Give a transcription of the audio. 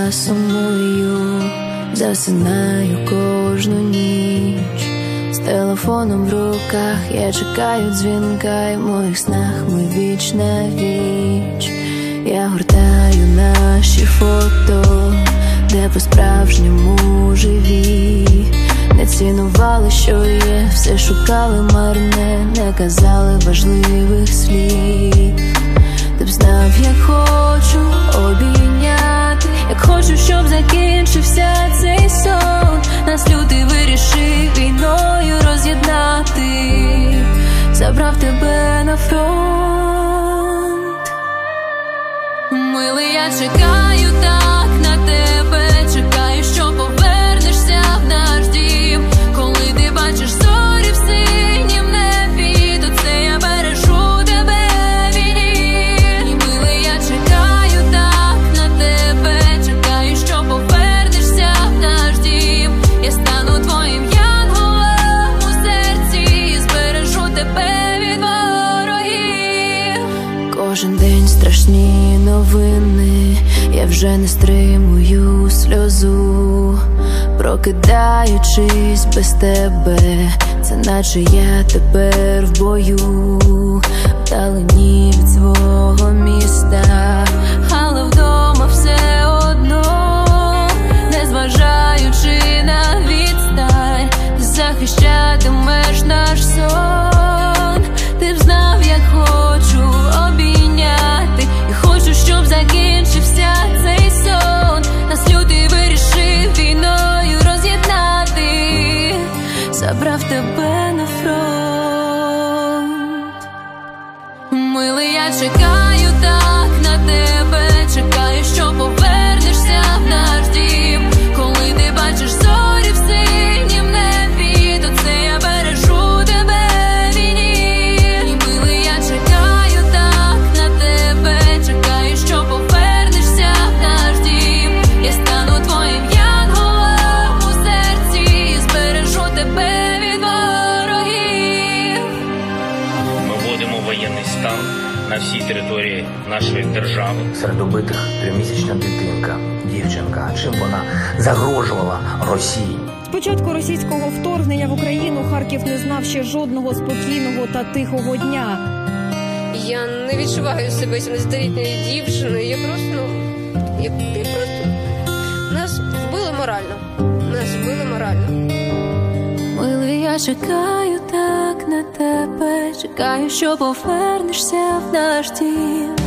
я сумую, засинаю кожну ніч. З телефоном в руках я чекаю дзвінка, і в моїх снах ми віч на віч. Я гортаю наші фото, де по-справжньому живі. Не цінували, що є, все шукали марне, не казали важливих слів. Ти б знав, як хочу обійняти, як хочу, щоб закінчився цей сон. Нас лютий вирішив війною роз'єднати, забрав тебе на фронт. Милий, я чекаю так на тебе, чекаю, що повернешся в наш дім. Коли ти бачиш зорі в синім небі, то це я бережу тебе в війні. Милий, я чекаю так на тебе, чекаю, що повернешся в наш дім. Я стану твоїм янголом у серці і збережу тебе від ворогів. Кожен день страшні новини, я вже не стримую сльозу. Прокидаючись без тебе, це наче я тепер в бою, вдалині від свого міста, але вдома все одно, незважаючи на відстань, ти захищатимеш наш сон. Ти б знав, як хочу обійняти, і хочу, щоб закінчився цей сон. Нас лютий вирішив війною роз'єднати, забрав тебе на фронт. Милий, я чекаю так на тебе, чекаю, що повернешся в наш дім. Коли ти бачиш зорі в синім небі, то це я бережу тебе в війні. Милий, я чекаю так на тебе, чекаю, що повернешся в наш дім. Я стану твоїм янголом у серці і збережу тебе від ворогів. Ми вводимо воєнний стан на всій території нашої держави. Серед убитих 3-місячна дитинка, дівчинка. Чим вона загрожувала Росії? З початку російського вторгнення в Україну Харків не знав ще жодного спокійного та тихого дня. Я не відчуваю себе 17-літньою дівчиною. Я просто нас вбили морально. Милий, я чекаю так на тебе, чекаю, що повернешся в наш дім.